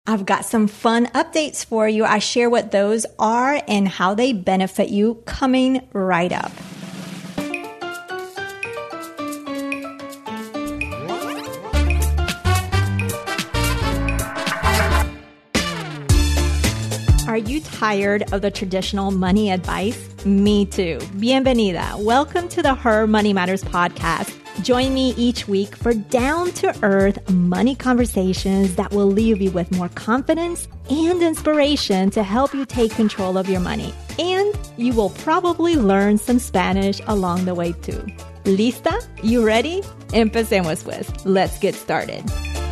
I've got some fun updates for you. I share what those are and how they benefit you coming right up. Are you tired of the traditional money advice? Me too. Bienvenida. Welcome to the Her Money Matters podcast. Join me each week for down-to-earth money conversations that will leave you with more confidence and inspiration to help you take control of your money. And you will probably learn some Spanish along the way too. ¿Lista? You ready? Empecemos pues. Let's get started.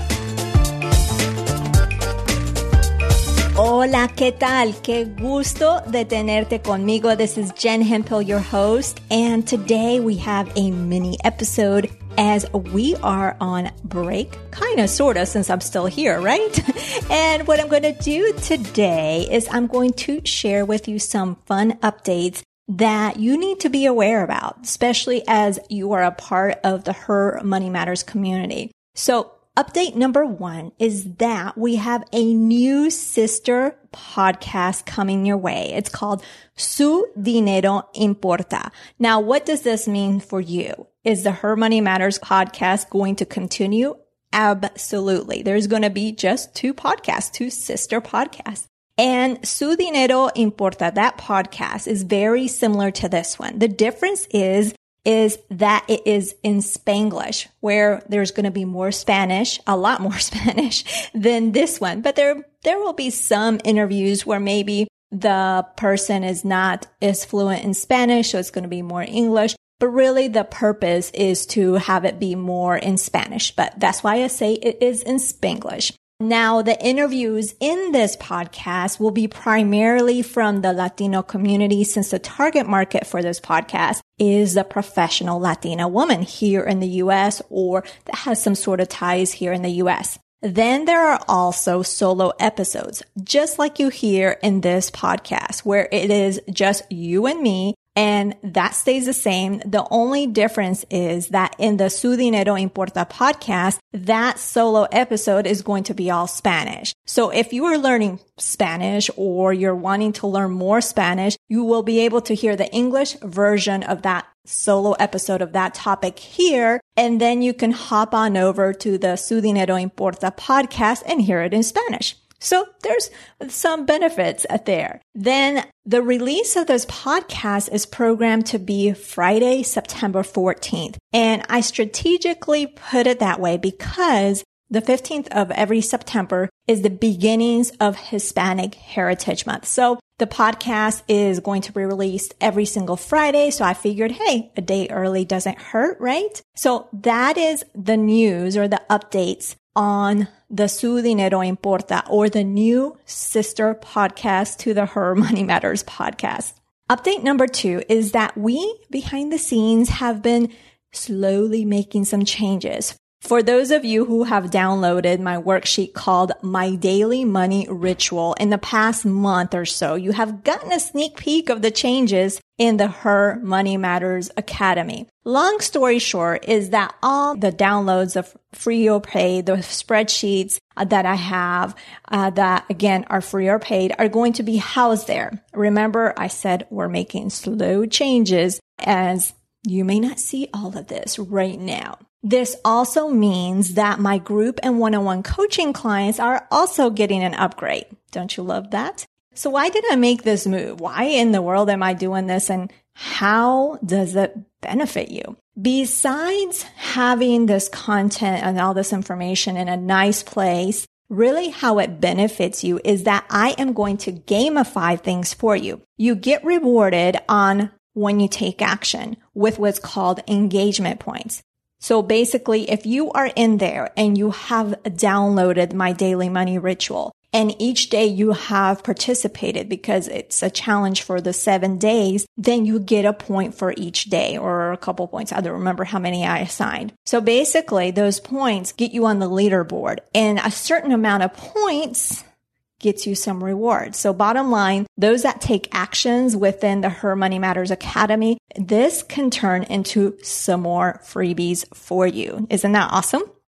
Hola, ¿qué tal? Qué gusto de tenerte conmigo. This is Jen Hemphill, your host, and today we have a mini episode as we are on break, kind of, sort of, since I'm still here, right? And what I'm going to do today is I'm going to share with you some fun updates that you need to be aware about, especially as you are a part of the Her Money Matters community. So, update number 1 is that we have a new sister podcast coming your way. It's called Su Dinero Importa. Now, what does this mean for you? Is the Her Money Matters podcast going to continue? Absolutely. There's going to be just 2 podcasts, 2 sister podcasts. And Su Dinero Importa, that podcast is very similar to this one. The difference is that it is in Spanglish, where there's going to be more Spanish, a lot more Spanish than this one. But there will be some interviews where maybe the person is not as fluent in Spanish, so it's going to be more English. But really the purpose is to have it be more in Spanish. But that's why I say it is in Spanglish. Now, the interviews in this podcast will be primarily from the Latino community, since the target market for this podcast is the professional Latina woman here in the U.S. or that has some sort of ties here in the U.S. Then there are also solo episodes, just like you hear in this podcast, where it is just you and me. And that stays the same. The only difference is that in the Su Dinero Importa podcast, that solo episode is going to be all Spanish. So if you are learning Spanish or you're wanting to learn more Spanish, you will be able to hear the English version of that solo episode of that topic here. And then you can hop on over to the Su Dinero Importa podcast and hear it in Spanish. So there's some benefits there. Then the release of this podcast is programmed to be Friday, September 14th. And I strategically put it that way because the 15th of every September is the beginnings of Hispanic Heritage Month. So the podcast is going to be released every single Friday. So I figured, hey, a day early doesn't hurt, right? So that is the news or the updates on the Su Dinero Importa, or the new sister podcast to the Her Money Matters podcast. Update number 2 is that we, behind the scenes, have been slowly making some changes. For those of you who have downloaded my worksheet called My Daily Money Ritual in the past month or so, you have gotten a sneak peek of the changes in the Her Money Matters Academy. Long story short is that all the downloads of free or paid, the spreadsheets that I have that again are free or paid, are going to be housed there. Remember, I said we're making slow changes, as you may not see all of this right now. This also means that my group and one-on-one coaching clients are also getting an upgrade. Don't you love that? So why did I make this move? Why in the world am I doing this, and how does it benefit you? Besides having this content and all this information in a nice place, really how it benefits you is that I am going to gamify things for you. You get rewarded on when you take action with what's called engagement points. So basically, if you are in there and you have downloaded my daily money ritual, and each day you have participated because it's a challenge for the 7 days, then you get a point for each day, or a couple points. I don't remember how many I assigned. So basically, those points get you on the leaderboard, and a certain amount of points gets you some rewards. So bottom line, those that take actions within the Her Money Matters Academy, this can turn into some more freebies for you. Isn't that awesome?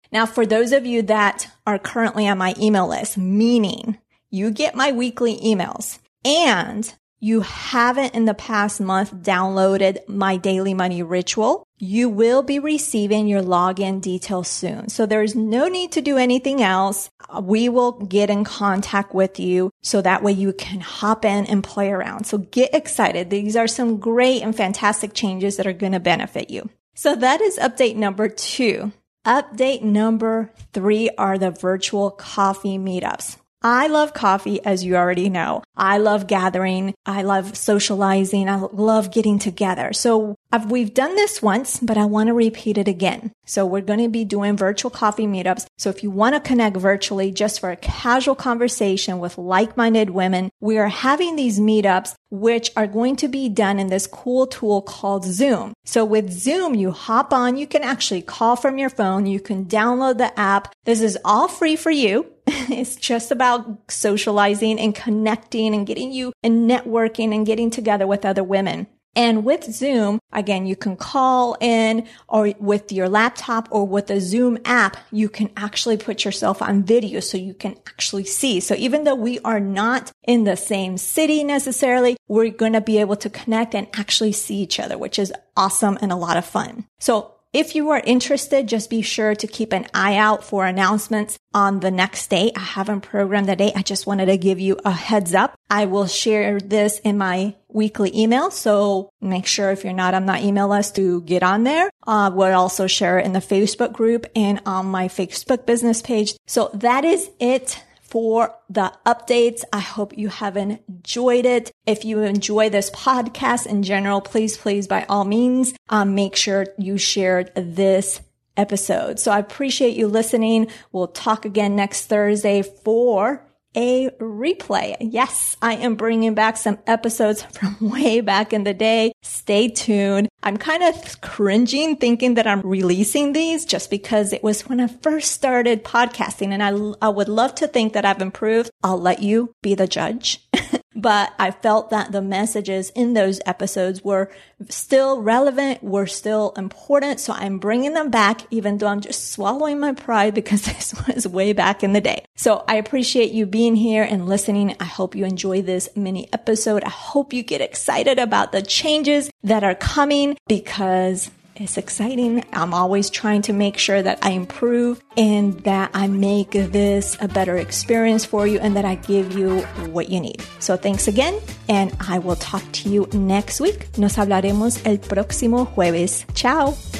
Now, for those of you that are currently on my email list, meaning you get my weekly emails and you haven't in the past month downloaded my daily money ritual, you will be receiving your login details soon. So there's no need to do anything else. We will get in contact with you so that way you can hop in and play around. So get excited. These are some great and fantastic changes that are going to benefit you. So that is update number 2. Update number 3 are the virtual coffee meetups. I love coffee, as you already know. I love gathering. I love socializing. I love getting together. So we've done this once, but I want to repeat it again. So we're going to be doing virtual coffee meetups. So if you want to connect virtually just for a casual conversation with like-minded women, we are having these meetups, which are going to be done in this cool tool called Zoom. So with Zoom, you hop on, you can actually call from your phone. You can download the app. This is all free for you. It's just about socializing and connecting and getting you and networking and getting together with other women. And with Zoom, again, you can call in or with your laptop or with the Zoom app, you can actually put yourself on video so you can actually see. So even though we are not in the same city necessarily, we're going to be able to connect and actually see each other, which is awesome and a lot of fun. So if you are interested, just be sure to keep an eye out for announcements on the next day. I haven't programmed the date. I just wanted to give you a heads up. I will share this in my weekly email. So make sure if you're not on that email list to get on there. We'll also share it in the Facebook group and on my Facebook business page. So that is it for the updates. I hope you have enjoyed it. If you enjoy this podcast in general, please, by all means, make sure you shared this episode. So I appreciate you listening. We'll talk again next Thursday for a replay. Yes, I am bringing back some episodes from way back in the day. Stay tuned. I'm kind of cringing thinking that I'm releasing these just because it was when I first started podcasting, and I would love to think that I've improved. I'll let you be the judge. But I felt that the messages in those episodes were still relevant, were still important. So I'm bringing them back, even though I'm just swallowing my pride because this was way back in the day. So I appreciate you being here and listening. I hope you enjoy this mini episode. I hope you get excited about the changes that are coming because it's exciting. I'm always trying to make sure that I improve and that I make this a better experience for you and that I give you what you need. So thanks again, and I will talk to you next week. Nos hablaremos el próximo jueves. Ciao.